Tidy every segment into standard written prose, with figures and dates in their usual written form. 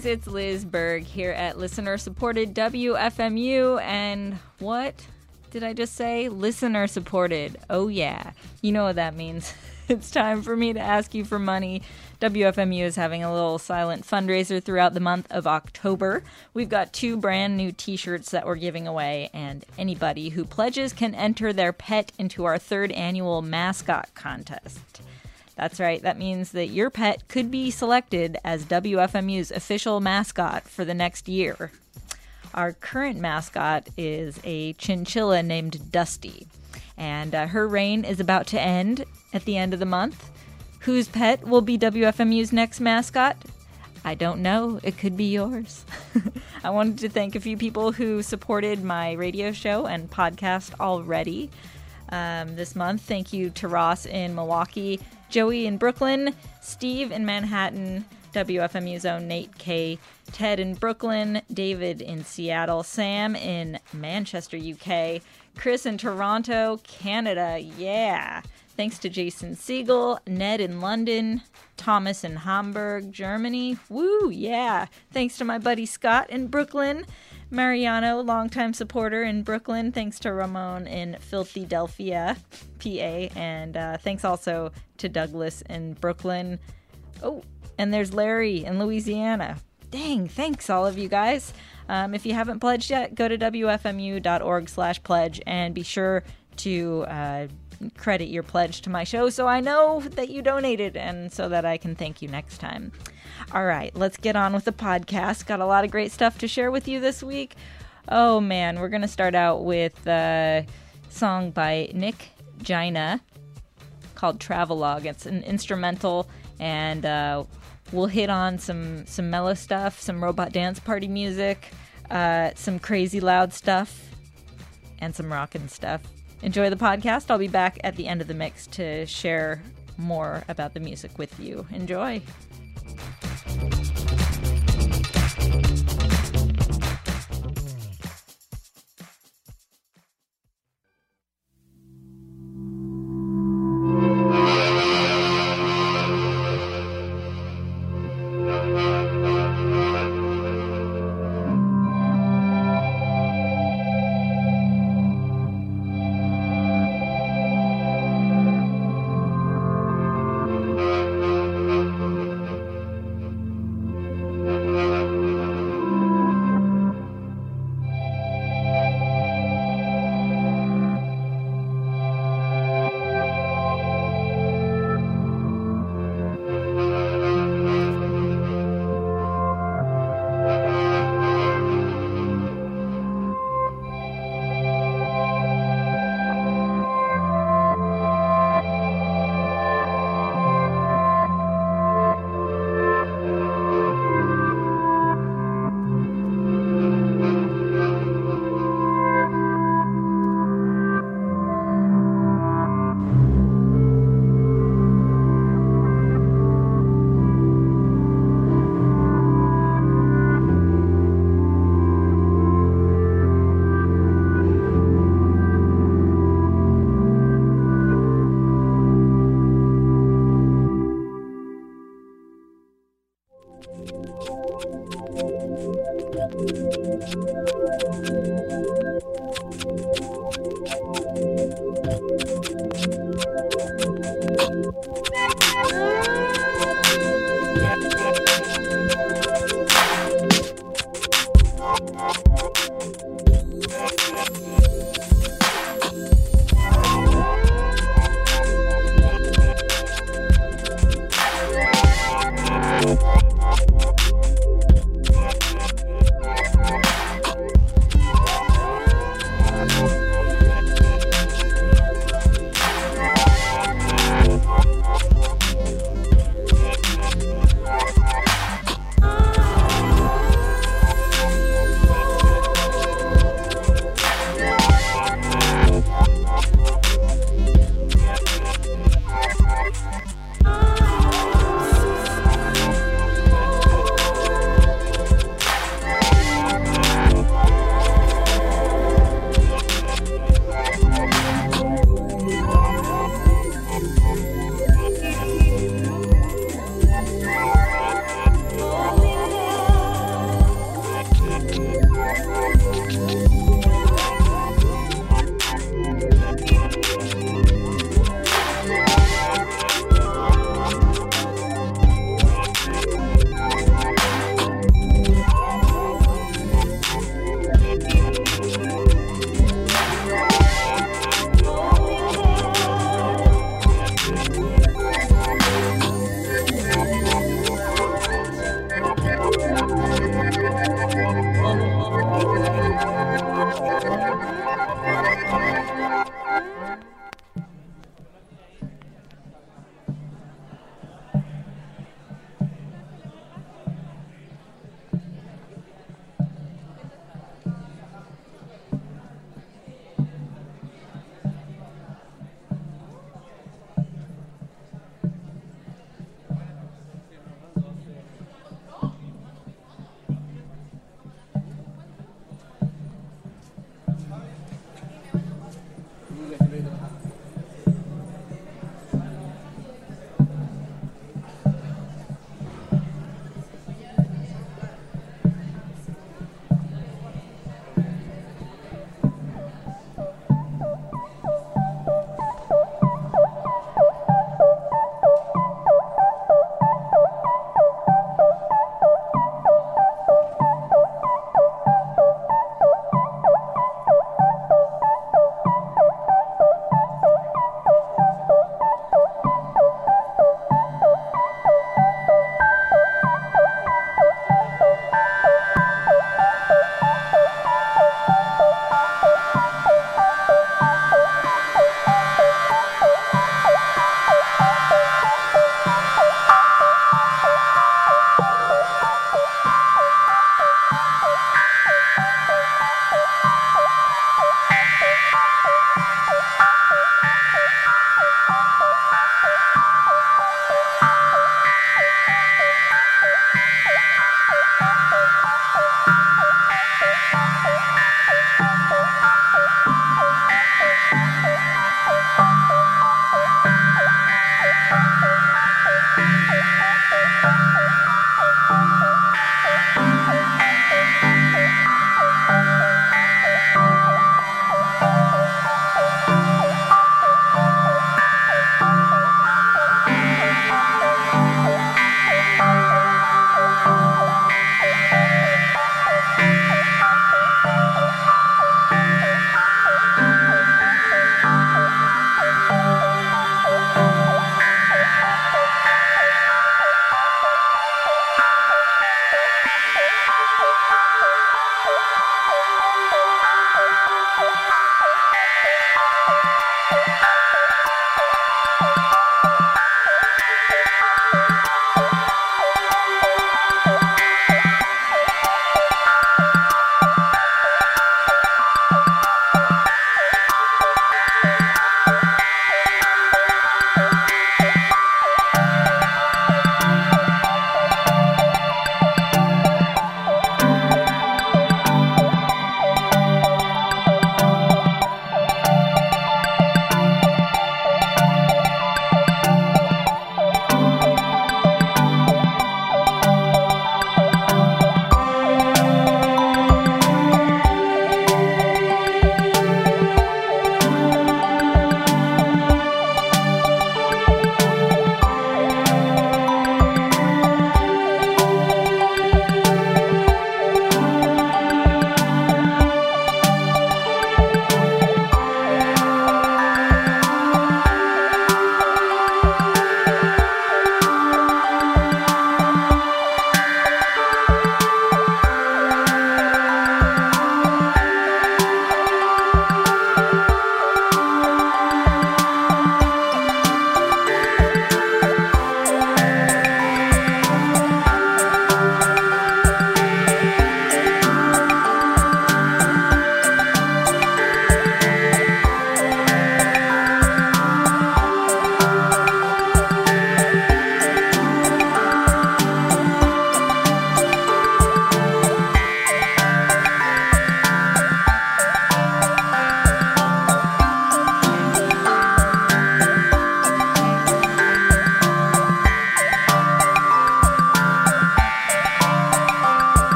Greetings, it's Liz Berg here at listener-supported WFMU, and what did I just say? Listener-supported. Oh yeah, you know what that means. It's time for me to ask you for money. WFMU is having a little silent fundraiser throughout the month of October. We've got 2 brand new t-shirts that we're giving away, and anybody who pledges can enter their pet into our 3rd annual mascot contest. That's right, that means that your pet could be selected as WFMU's official mascot for the next year. Our current mascot is a chinchilla named Dusty, and her reign is about to end at the end of the month. Whose pet will be WFMU's next mascot? I don't know. It could be yours. I wanted to thank a few people who supported my radio show and podcast already this month. Thank you to Ross in Milwaukee, Joey in Brooklyn, Steve in Manhattan, WFMU's own Nate K, Ted in Brooklyn, David in Seattle, Sam in Manchester, UK, Chris in Toronto, Canada, yeah. Thanks to Jason Siegel, Ned in London, Thomas in Hamburg, Germany, woo, yeah. Thanks to my buddy Scott in Brooklyn, Mariano, longtime supporter in Brooklyn. Thanks to Ramon in Philadelphia, PA. And thanks also to Douglas in Brooklyn. Oh, and there's Larry in Louisiana. Dang, thanks all of you guys. If you haven't pledged yet, go to wfmu.org/pledge and be sure to credit your pledge to my show so I know that you donated and so that I can thank you next time. All right, let's get on with the podcast. Got a lot of great stuff to share with you this week. Oh man, we're going to start out with a song by Nick Gina called Travelogue. It's an instrumental, and we'll hit on some mellow stuff, some robot dance party music, some crazy loud stuff, and some rockin' stuff. Enjoy the podcast. I'll be back at the end of the mix to share more about the music with you. Enjoy.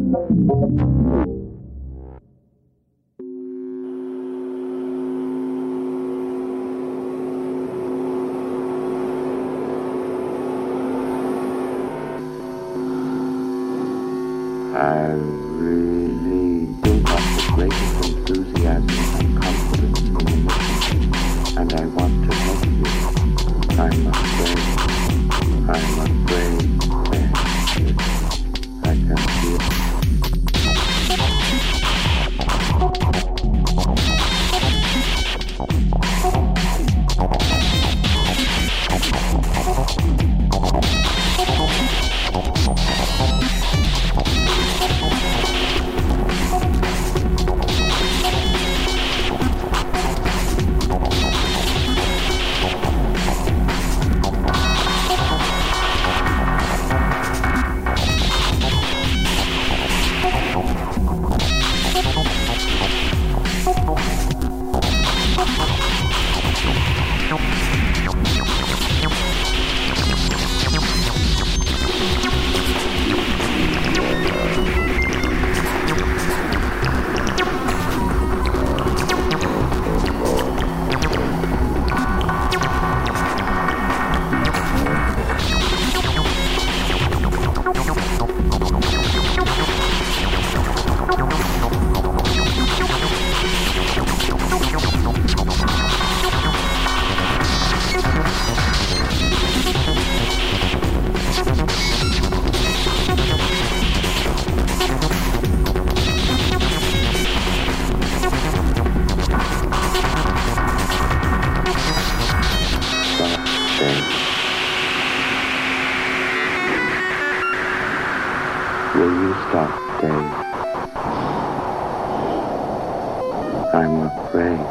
I really do have the greatest enthusiasm and confidence in the mission, and I want to help you. I'm afraid that I can feel it. Will you stop, Dave? I'm afraid.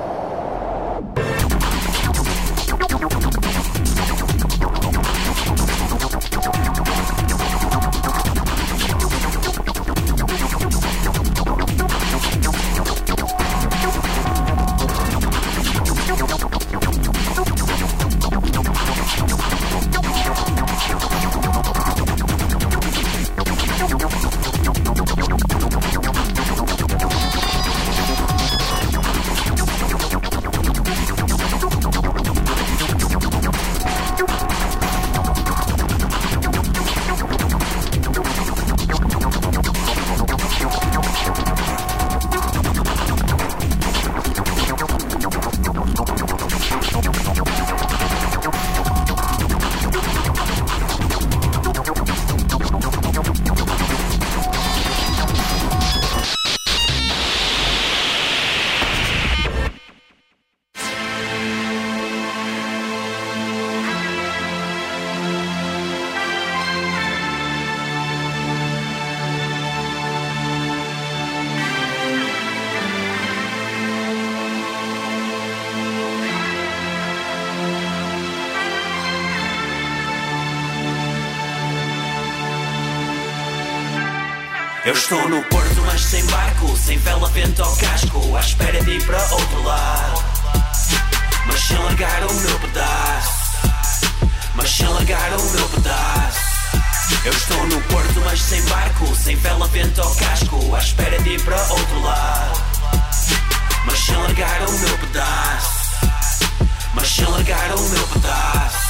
Eu estou no porto, mas sem barco, sem vela, vento ao casco, à espera de ir para outro lado, mas sem largar o meu pedaço, mas sem largar o meu pedaço. Eu estou no porto, mas sem barco, sem vela, vento ao casco, à espera de ir para outro lado, mas sem largar o meu pedaço, mas sem largar o meu pedaço.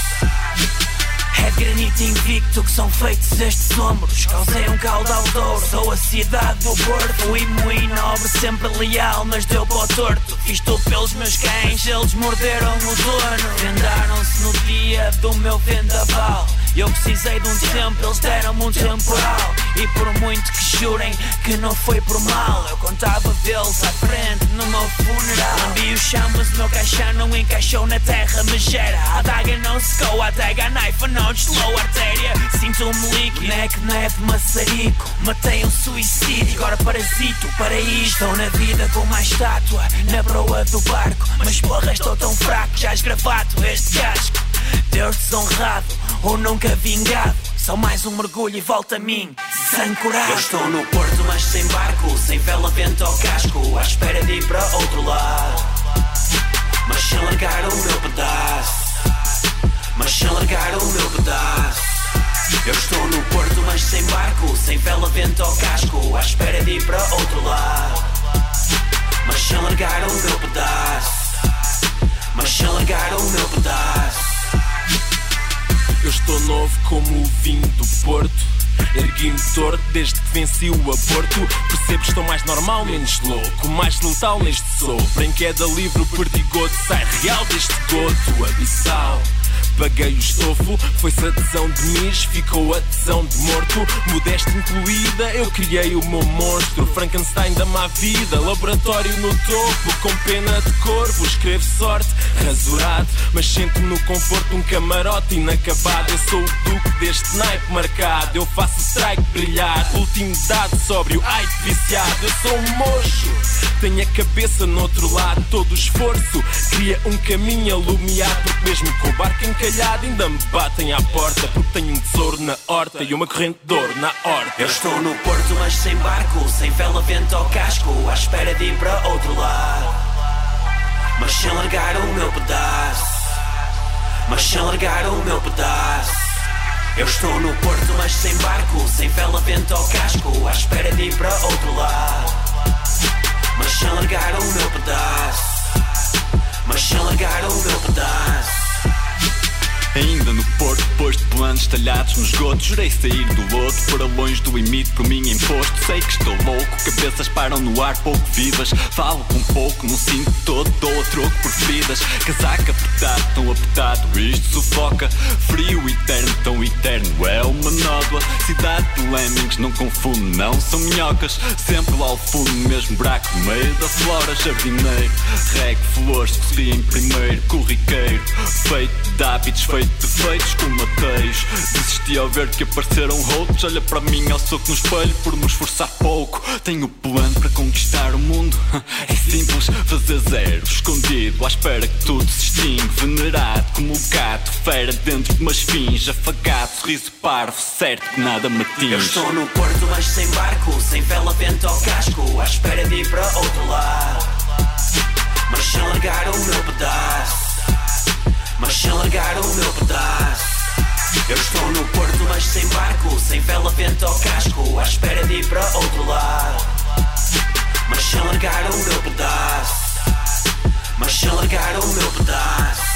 É de granito invicto que são feitos estes ombros, causei um caudal de ouro. Sou a cidade do Porto, fui muito nobre, sempre leal, mas deu para o torto. Fiz tudo pelos meus cães, eles morderam o dono. Vendaram-se no dia do meu vendaval. Eu precisei de um tempo, eles deram-me um temporal. E por muito que jurem que não foi por mal, eu contava deles à frente no meu funeral. Lambi o chão, mas o meu caixão não encaixou na terra megera. A adaga não secou, a adaga, a naifa não deslou a artéria. Sinto-me líquido, neck de maçarico. Matei um suicídio, agora parasito, para isto. Estou na vida com uma estátua na proa do barco, mas porra, estou tão fraco, já esgravato este casco. Deus desonrado ou nunca vingado, só mais um mergulho e volta a mim, sem coragem. Eu estou no porto, mas sem barco, sem vela, vento ao casco, à espera de ir para outro lado, mas sem largar o meu pedaço, mas sem largar o meu pedaço. Eu estou no porto, mas sem barco, sem vela, vento ou casco, à espera de ir para outro lado, mas sem largar o meu pedaço, mas sem largar o meu pedaço. Eu estou novo como o vinho do Porto, ergui-me torto desde que venci o aborto. Percebo que estou mais normal, menos louco, mais letal neste sopro. Em queda livre o perdigoto sai real deste goto abissal. Paguei o estofo, foi-se a tesão de mis, ficou a tesão de morto. Modéstia incluída, eu criei o meu monstro. Frankenstein da má vida, laboratório no topo, com pena de corvo, escrevo sorte, rasurado, mas sinto-me no conforto de um camarote inacabado. Eu sou o duque deste naipe marcado, eu faço o strike brilhar, último dado sóbrio, ai viciado. Eu sou um mocho, tenho a cabeça no outro lado, todo o esforço cria um caminho alumiado, porque mesmo com o barco encalhado ainda me batem à porta, porque tenho um tesouro na horta e uma corrente de ouro na horta. Eu estou no porto, mas sem barco, sem vela, vento ou casco, à espera de ir para outro lado, mas sem largar o meu pedaço, mas sem largar o meu pedaço. Eu estou no porto, mas sem barco, sem vela, vento ou casco, à espera de ir para outro lado, mas sem largar o meu pedaço, mas sem largar o meu pedaço. Ainda no porto, depois de planos talhados no esgoto, jurei sair do lodo, para longe do limite por mim imposto. Sei que estou louco, cabeças param no ar pouco vivas. Falo com pouco, não sinto todo, dou a troco por vidas. Casaca apertado, tão apertado, isto sufoca. Frio eterno, tão eterno, é uma nódoa. Cidade de lemmings, não confundo, não são minhocas. Sempre lá ao fundo, no mesmo buraco, no meio da flora. Jardineiro, rego, flores, corri em primeiro, corriqueiro. Feito de hábitos, feito de defeitos colmateios. Desisti ao ver que apareceram outros. Olha para mim ao soco no espelho por me esforçar pouco. Tenho plano para conquistar o mundo. É simples, fazer zero, escondido, à espera que tudo se extingue. Venerado como o gato, fera dentro de umas fins. Afagado, sorriso parvo, certo que nada me atinge. Eu estou no porto, mas sem barco, sem vela, vento ou casco, à espera de ir para outro lado, mas sem largar o meu pedaço, mas sem largar o meu pedaço. Eu estou no porto, mas sem barco, sem vela, vento ou casco, à espera de ir para outro lado, mas sem largar o meu pedaço, mas sem largar o meu pedaço.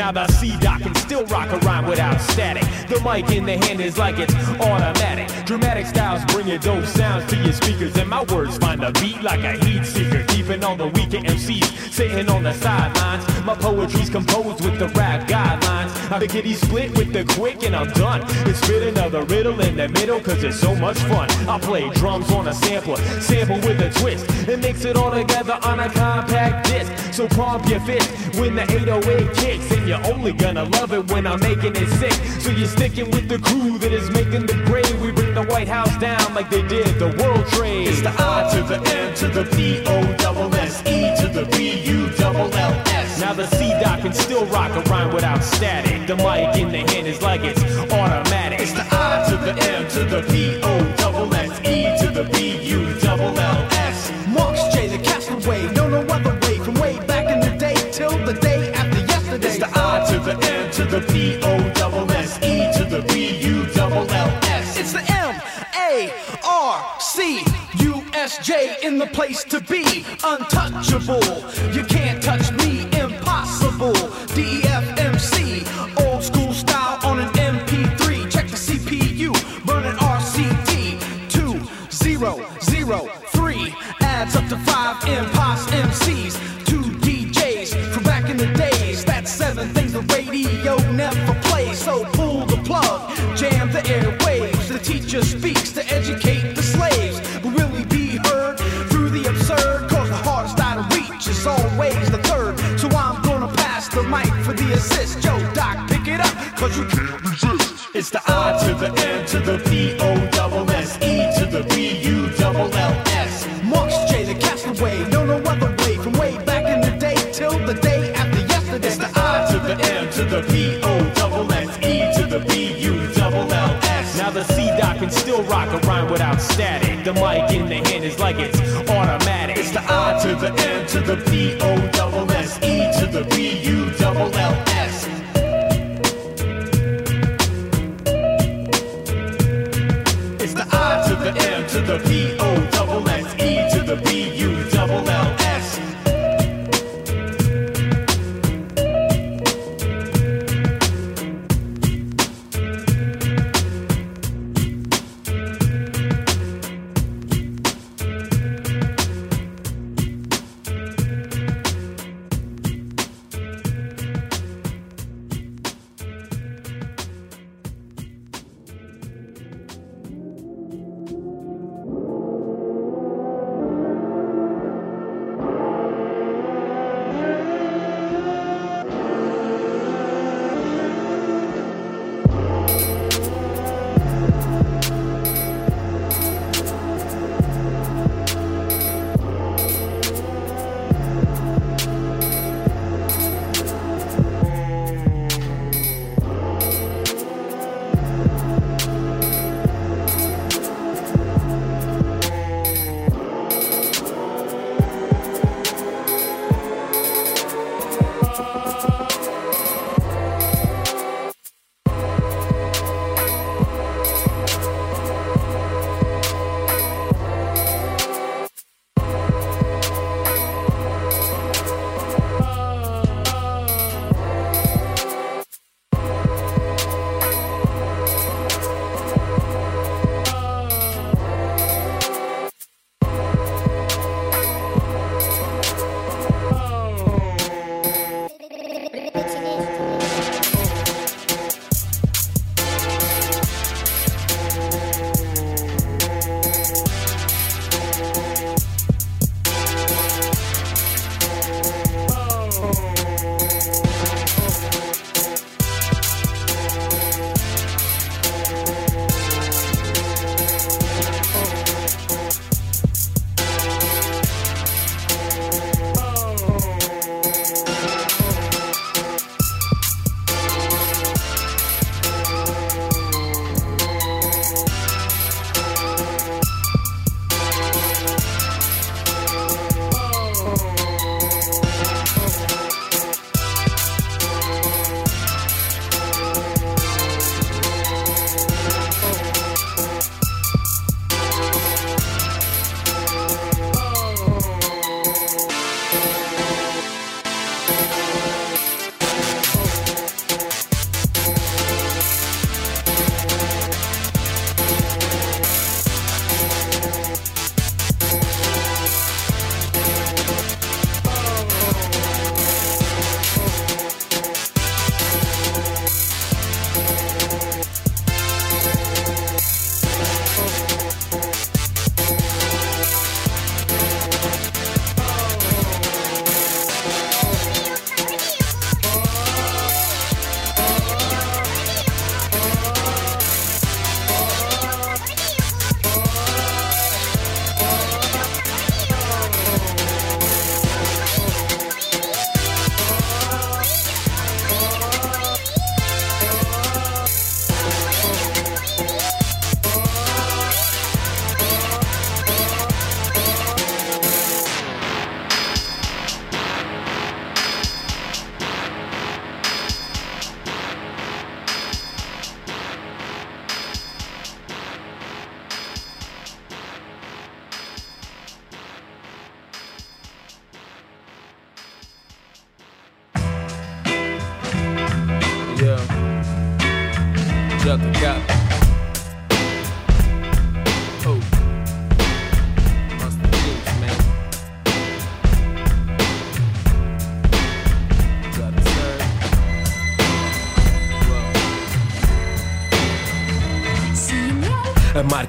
Now the C-Doc can still rock a rhyme without static. The mic in the hand is like it's automatic. Dramatic styles bringing those sounds to your speakers, and my words find a beat like a heat seeker. Keeping all the weaker MCs sitting on the sidelines. My poetry's composed with the rap guidelines. I pickety split with the quick and I'm done. It's spit another riddle in the middle cause it's so much fun. I play drums on a sampler, sample with a twist, and mix it all together on a compact disc. So pump your fist when the 808 kicks, and you're only gonna love it when I'm making it sick. So you're sticking with the crew that is making the grade. We bring the White House down like they did the World Trade. It's the I to the M to the P-O-S-S-E to the B-U-L-L-S. Now the C-Doc can still rock a rhyme without static. The mic in the hand is like it's automatic. It's the I to the M to the P-O-S-S-E to the B-U-L-L-S. Marks J, the castaway, no other way. From way back in the day till the day after yesterday. It's the I to the M to the P-O-S-S-E to the B-U-L-L-S. It's the M-A-R-C-U-S-J in the place to be. Untouchable, you can't touch me, impossible. D-E-F-M-C, old school style on an MP3. Check the CPU, burning RCD 2003. Adds up to 5 impos MCs, 2 DJs from back in the days. That's 7 things the radio never plays. So pull the plug, jam the airwaves. The teacher speaks to educate the slaves, but really be heard through the absurd. Cause the hardest out of reach is always the third. So I'm gonna pass the mic for the assist. Yo, Doc, pick it up, cause you can't resist. It's the I to the M to the P-O-S-S-E to the B-U-L-L-S. Marks J, the castaway, no other way. From way back in the day till the day after yesterday. It's the I to the M to the P-O-S-S-E to the B-U-L-L-S. Now the C-Doc can still rock a rhyme without static. The mic in the hand is like it's automatic. It's the I to the M to the P-O-S-S-E to the B-U-L-L-S. It's the I to the M to the P-O-S-S-E to the B-U-L-L-S.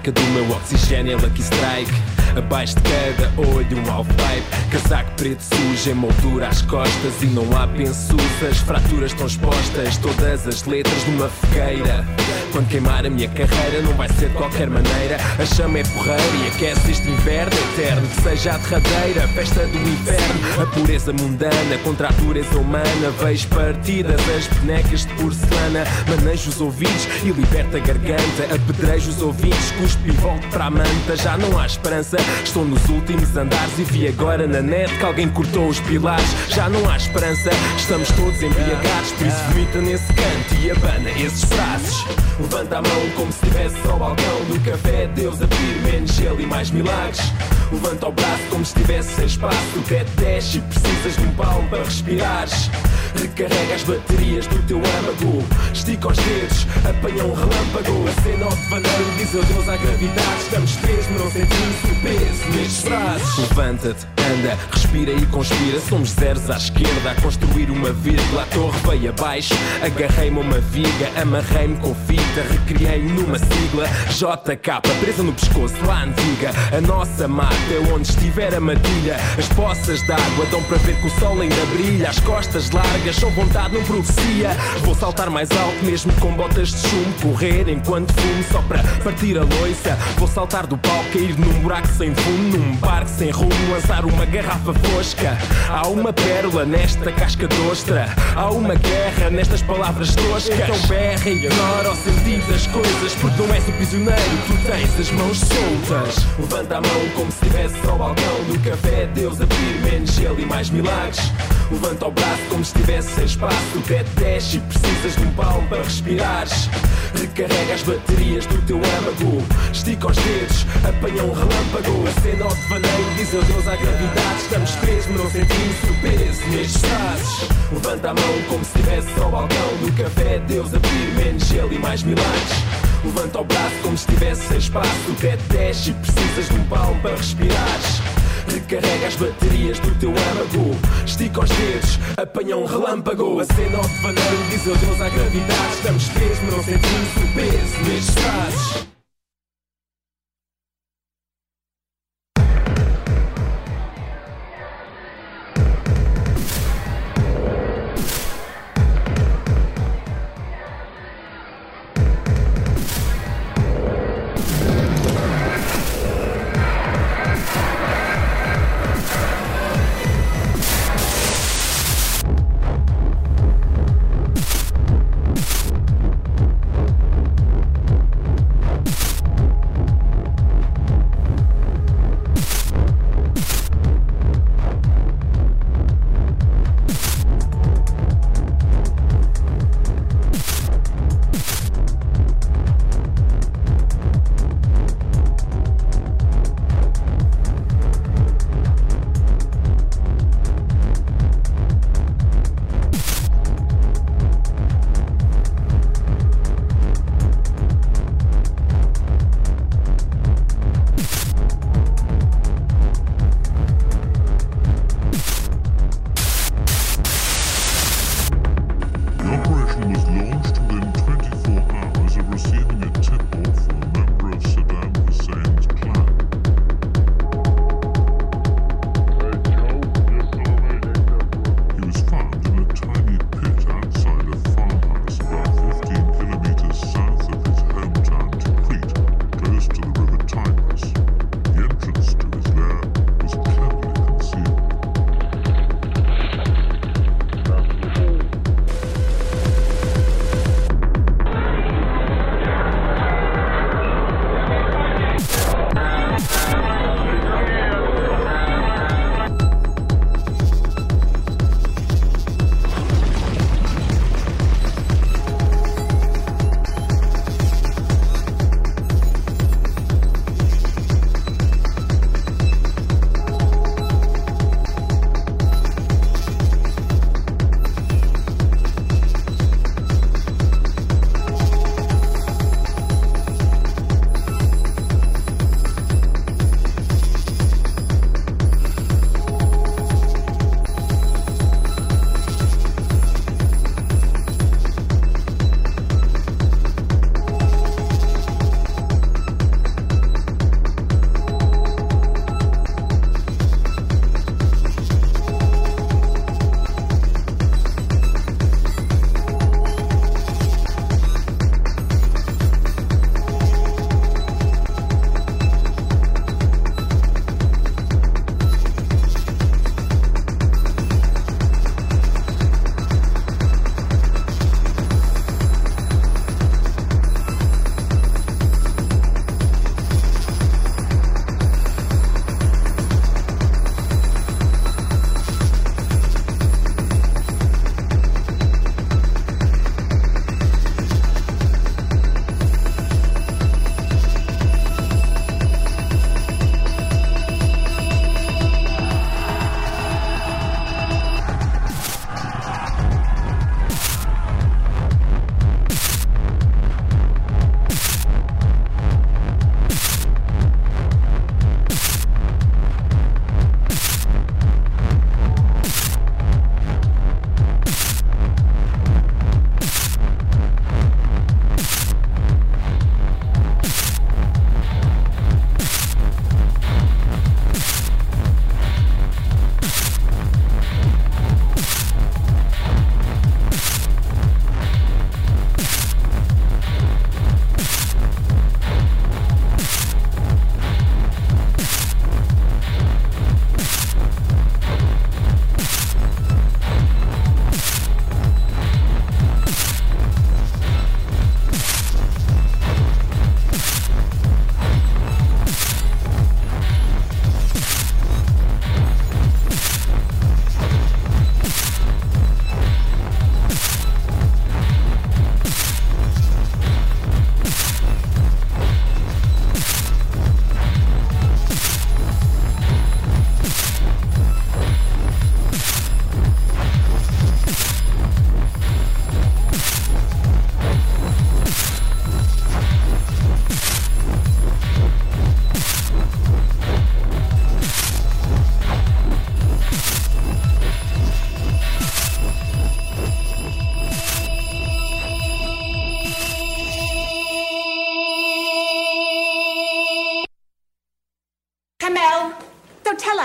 marca do meu oxigênio, Lucky Strike. Abaixo de cada olho um half-pipe, casaco preto sujo em moldura às costas e não há pensusas, fraturas estão expostas, todas as letras numa fogueira. Quando queimar a minha carreira não vai ser de qualquer maneira, a chama é porreira e aquece este inverno eterno, que seja a derradeira festa do inverno. A pureza mundana contra a dureza humana, vejo partidas as bonecas de porcelana, manejo os ouvidos e liberta a garganta, apedrejo os ouvintes, cuspo e volto para a manta. Já não há esperança, estou nos últimos andares e vi agora na net que alguém cortou os pilares. Já não há esperança, estamos todos embriagados, por isso vomita nesse canto e abana esses braços. Levanta a mão como se estivesse ao balcão do café, Deus a pedir menos gelo e mais milagres. Levanta o braço como se estivesse sem espaço, o teto desce e precisas de um palmo para respirares. Recarrega as baterias do teu âmago, estica os dedos, apanha um relâmpago. Acena ao devaneio, diz adeus à gravidade. Estamos três, mas não sentimos o peso nestes braços. Levanta-te, anda, respira e conspira. Somos zeros à esquerda, a construir uma vírgula. A torre veio abaixo, agarrei-me a uma viga, amarrei-me com fita, recriei-me numa sigla JK, presa no pescoço à antiga. A nossa mata é onde estiver a matilha. As poças d'água dão para ver que o sol ainda brilha. As costas largas são vontade, não profecia. Vou saltar mais alto mesmo com botas de chumbo, correr enquanto fumo só para partir a loiça. Vou saltar do palco, cair num buraco sem fundo, num barco sem rumo, lançar uma garrafa fosca. Há uma pérola nesta casca de ostra, há uma guerra nestas palavras toscas. Então berra e ignora o sentido das coisas, porque não és o prisioneiro, tu tens as mãos soltas. Levanta a mão como se estivesse ao balcão do café, Deus a pedir menos gelo e mais milagres. Levanta o braço como se estivesse sem espaço, o teto desce e precisas de um palmo para respirares. Recarrega as baterias do teu âmago, estica os dedos, apanha um relâmpago. Acena ao devaneio, diz adeus à gravidade. Estamos três, mas não sentimos o peso nestes braços. Levanta a mão como se estivesse ao balcão do café, Deus a pedir menos gelo e mais milagres. Levanta o braço como se estivesse sem espaço, o teto desce e precisas de um palmo para respirares. Recarrega as baterias do teu âmago, estica os dedos, apanha um relâmpago. Acena ao devaneio, diz adeus à gravidade. Estamos três, mas não sentimos o peso nestes braços.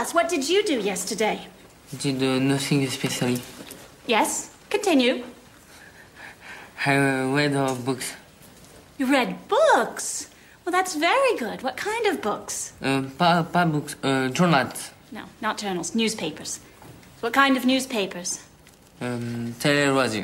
us, what did you do yesterday? Did nothing especially. Yes, continue. I read books. You read books? Well, that's very good. What kind of books? Pas books, journals. No, not journals, newspapers. What kind of newspapers? Téléloisirs.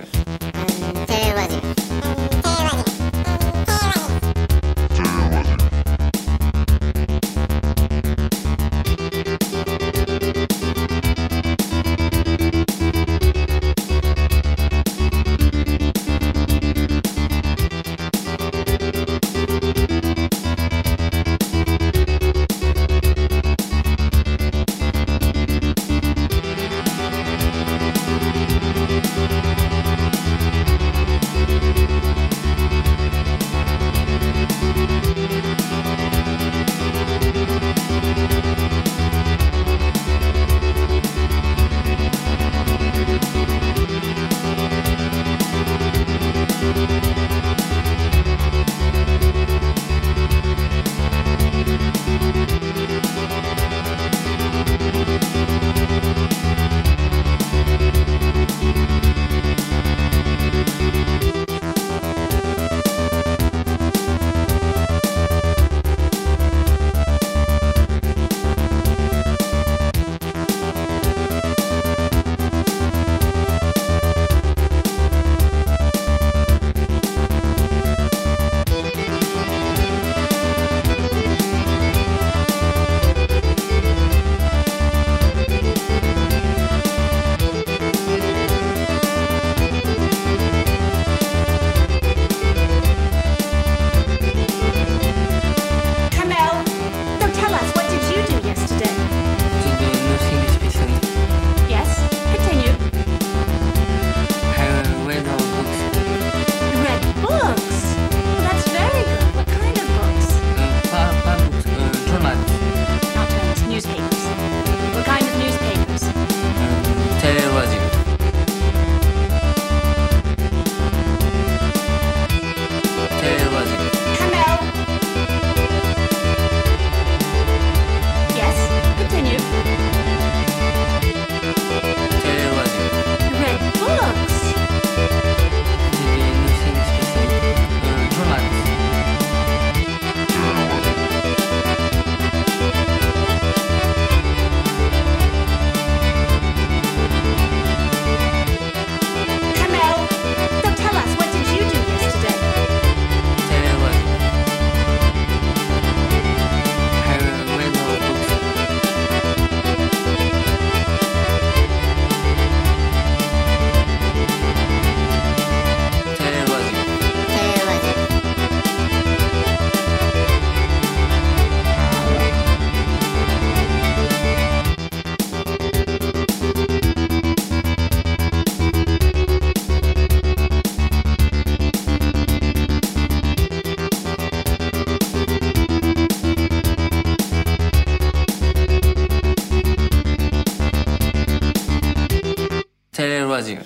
Téléloisirs.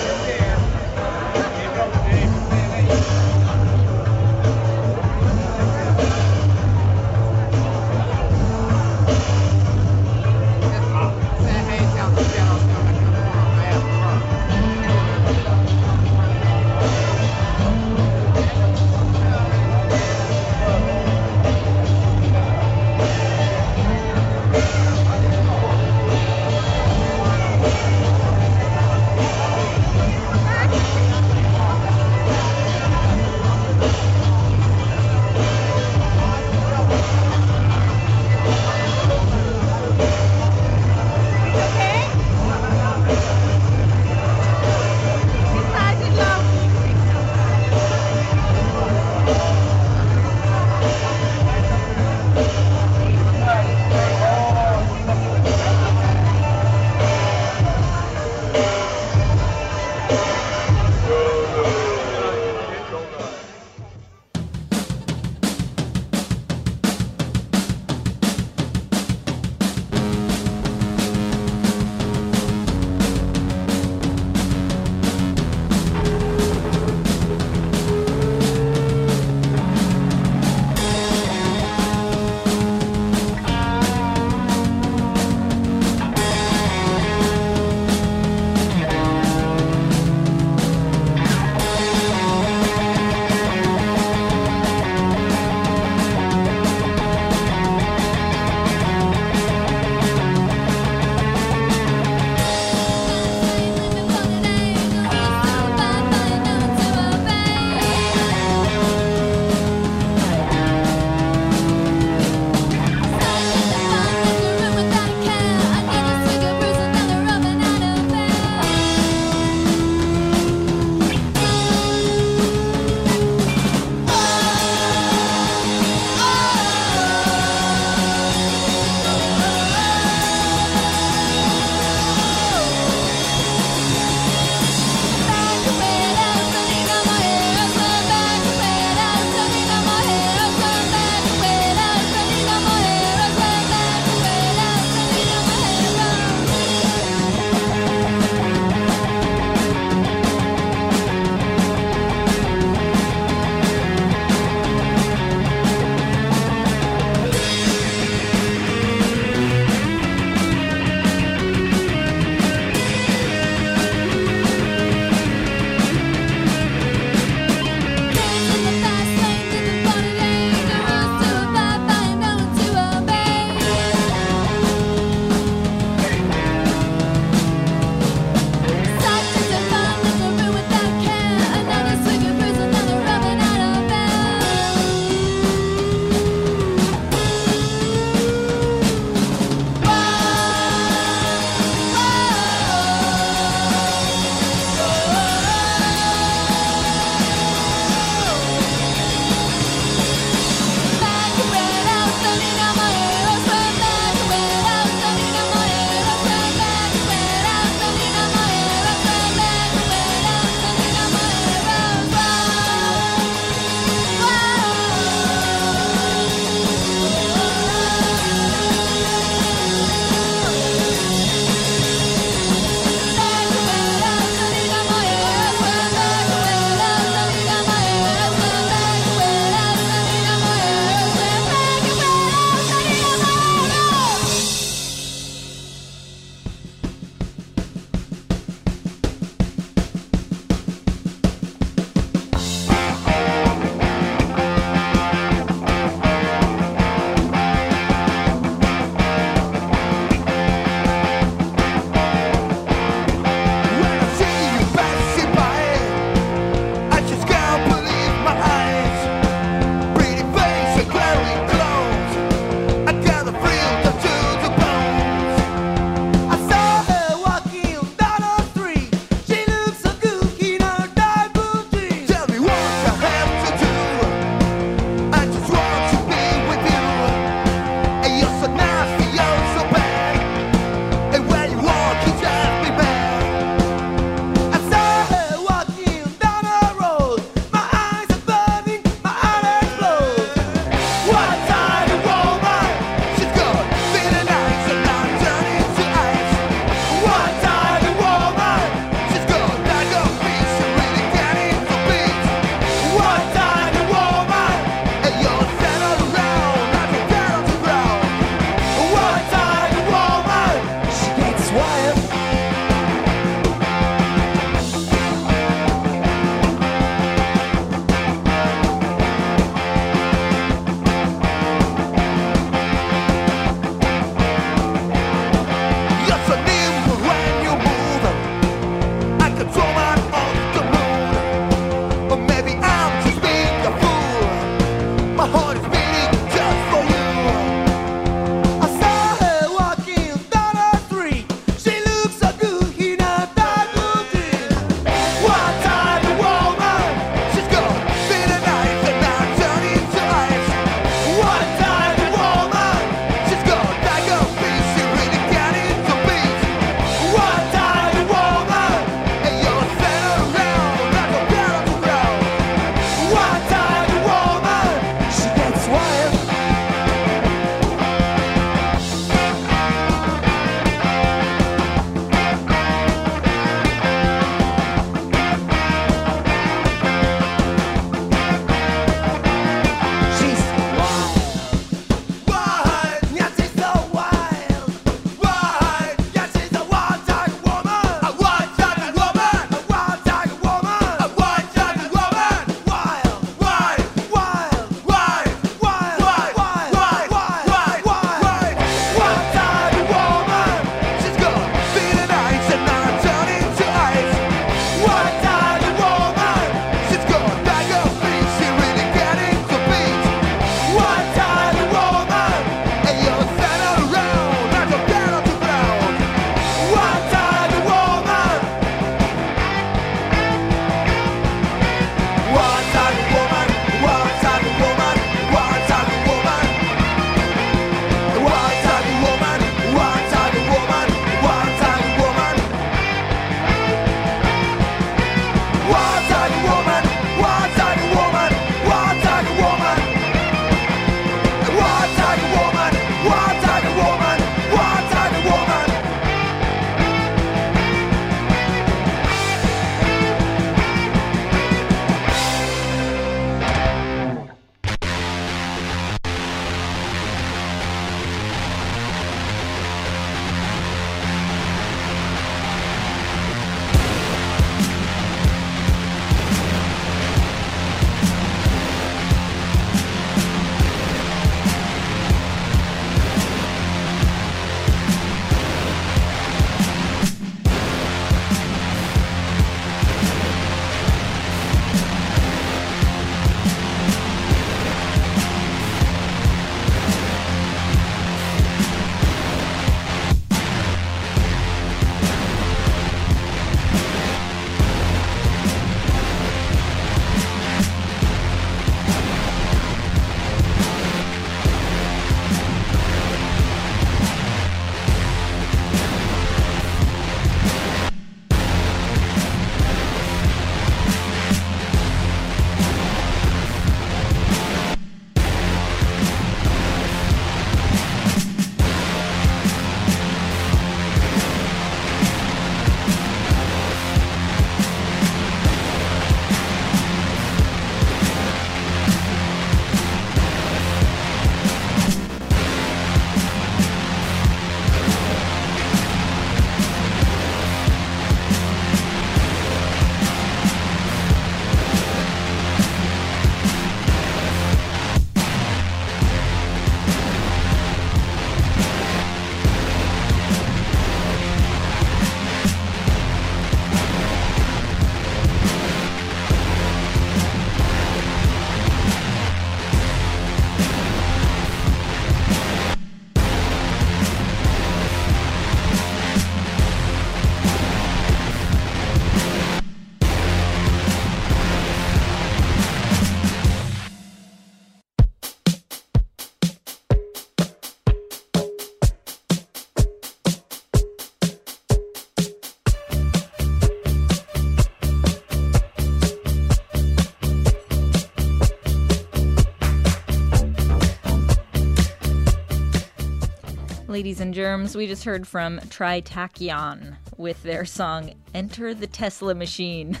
Ladies and germs, we just heard from Tritachyon with their song Enter the Tesla Machine.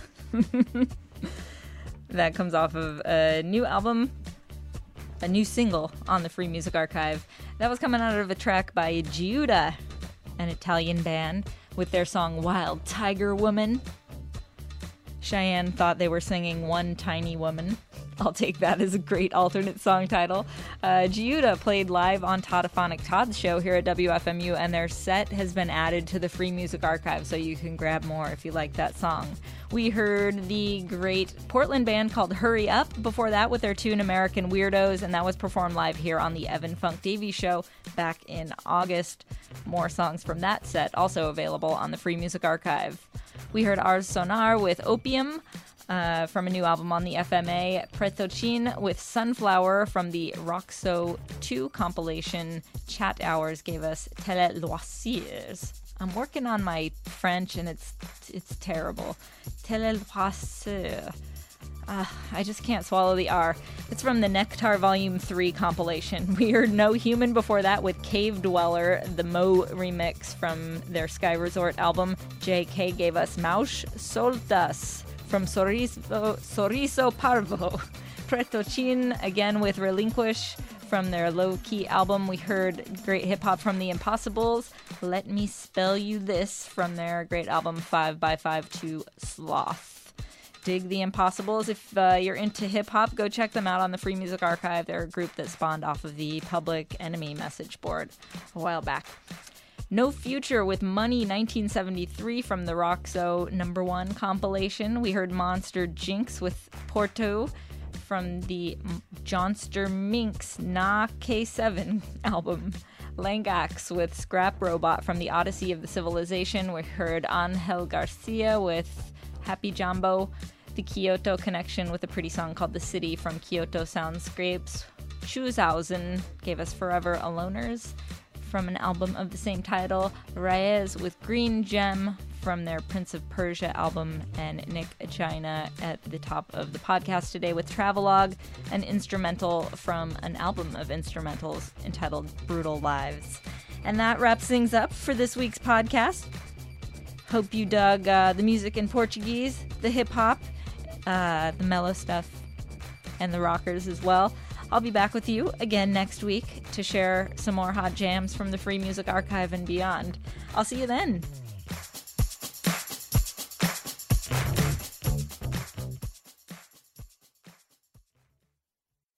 That comes off of a new album, a new single on the Free Music Archive. That was coming out of a track by Giuda, an Italian band, with their song Wild Tiger Woman. Cheyenne thought they were singing One Tiny Woman. I'll take that as a great alternate song title. Giuda played live on Toddophonic Todd's show here at WFMU, and their set has been added to the Free Music Archive, so you can grab more if you like that song. We heard the great Portland band called Hurry Up before that with their tune American Weirdos, and that was performed live here on the Evan Funk Davies show back in August. More songs from that set also available on the Free Music Archive. We heard Ars Sonar with Opium, from a new album on the FMA. Pretocin with Sunflower from the Roxo 2 compilation. Chat Hours gave us Tele Loisirs. I'm working on my French and it's terrible. Tele Loisirs. I just can't swallow the R. It's from the Nectar Volume 3 compilation. We heard No Human before that with Cave Dweller, the Mo remix from their Sky Resort album. JK gave us Mausch Soltas from Sorriso Parvo. Pretocin again with Relinquish from their Low Key album. We heard great hip hop from The Impossibles. Let Me Spell You This from their great album 5x52 Sloth. Dig The Impossibles. If you're into hip hop, go check them out on the Free Music Archive. They're a group that spawned off of the Public Enemy message board a while back. No Future with Money 1973 from the Roxo #1 compilation. We heard Monster Jinx with Porto from the Johnster Minx Na K7 album. Langax with Scrap Robot from the Odyssey of the Civilization. We heard Angel Garcia with Happy Jumbo. The Kyoto Connection with a pretty song called The City from Kyoto Soundscapes. Schuhausen gave us Forever Aloners from an album of the same title. Reyes with Green Gem from their Prince of Persia album, and Nick China at the top of the podcast today with Travelogue, an instrumental from an album of instrumentals entitled Brutal Lives. And that wraps things up for this week's podcast. Hope you dug the music in Portuguese, the hip-hop, the mellow stuff, and the rockers as well. I'll be back with you again next week to share some more hot jams from the Free Music Archive and beyond. I'll see you then.